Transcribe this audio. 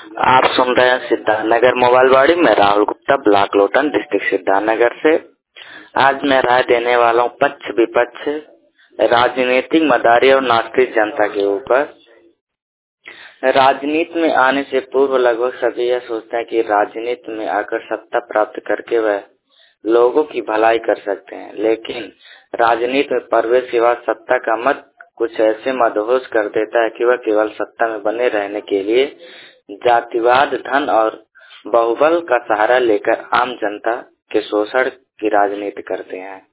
आप सुन रहे हैं सिद्धार्थनगर मोबाइल वाड़ी में राहुल गुप्ता, ब्लॉक लोटन, डिस्ट्रिक्ट सिद्धार्थनगर से। आज मैं राय देने वाला हूँ पक्ष विपक्ष, राजनीतिक मदारी और नास्तिक जनता के ऊपर। राजनीति में आने से पूर्व लगभग सभी यह सोचते हैं कि राजनीति में आकर सत्ता प्राप्त करके वह लोगों की भलाई कर सकते हैं, लेकिन राजनीति में प्रवेश के बाद सत्ता का मत कुछ ऐसे मदहोश कर देता है कि वह केवल सत्ता में बने रहने के लिए जातिवाद, धन और बाहुबल का सहारा लेकर आम जनता के शोषण की राजनीति करते हैं।